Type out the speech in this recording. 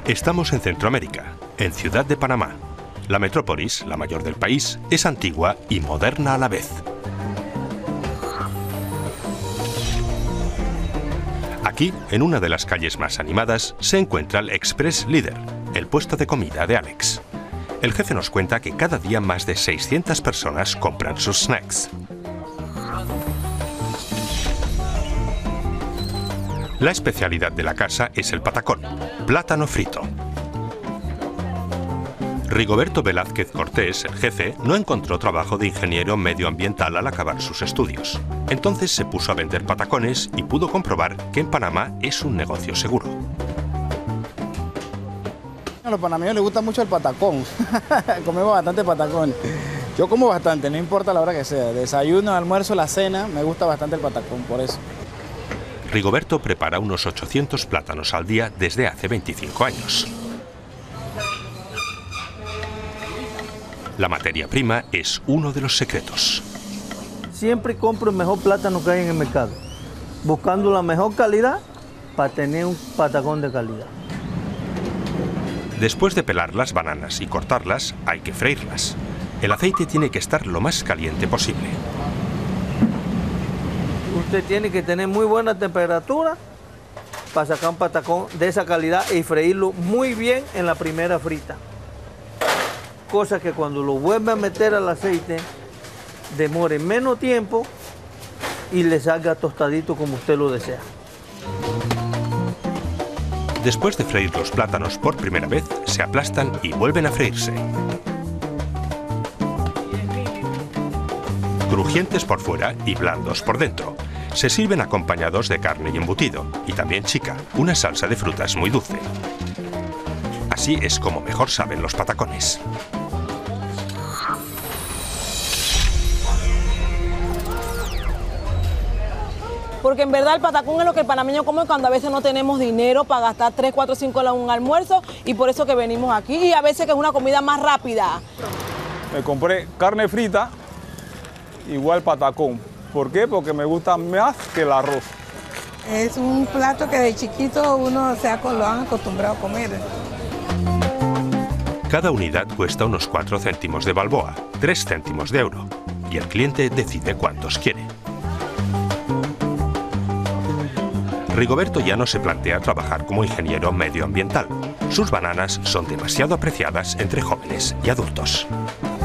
Estamos en Centroamérica, en Ciudad de Panamá. La metrópolis, la mayor del país, es antigua y moderna a la vez. Aquí, en una de las calles más animadas, se encuentra el Express Líder, el puesto de comida de Alex. El jefe nos cuenta que cada día más de 600 personas compran sus snacks. La especialidad de la casa es el patacón, plátano frito. Rigoberto Velázquez Cortés, el jefe, no encontró trabajo de ingeniero medioambiental al acabar sus estudios. Entonces se puso a vender patacones y pudo comprobar que en Panamá es un negocio seguro. A los panameños les gusta mucho el patacón. Comemos bastante patacón. Yo como bastante, no importa la hora que sea. Desayuno, almuerzo, la cena, me gusta bastante el patacón, por eso. Rigoberto prepara unos 800 plátanos al día desde hace 25 años. La materia prima es uno de los secretos. Siempre compro el mejor plátano que hay en el mercado, buscando la mejor calidad para tener un patacón de calidad. Después de pelar las bananas y cortarlas, hay que freírlas. El aceite tiene que estar lo más caliente posible. Usted tiene que tener muy buena temperatura para sacar un patacón de esa calidad y freírlo muy bien en la primera frita. Cosa que cuando lo vuelve a meter al aceite, demore menos tiempo y le salga tostadito como usted lo desea. Después de freír los plátanos por primera vez, se aplastan y vuelven a freírse. Crujientes por fuera y blandos por dentro. Se sirven acompañados de carne y embutido, y también chica, una salsa de frutas muy dulce. Así es como mejor saben los patacones. Porque en verdad el patacón es lo que el panameño come cuando a veces no tenemos dinero para gastar 3, 4, 5 en un almuerzo, y por eso que venimos aquí, y a veces que es una comida más rápida. Me compré carne frita, igual patacón. ¿Por qué? Porque me gusta más que el arroz. Es un plato que de chiquito uno lo han acostumbrado a comer. Cada unidad cuesta unos 4 céntimos de balboa, 3 céntimos de euro, y el cliente decide cuántos quiere. Rigoberto ya no se plantea trabajar como ingeniero medioambiental. Sus bananas son demasiado apreciadas entre jóvenes y adultos.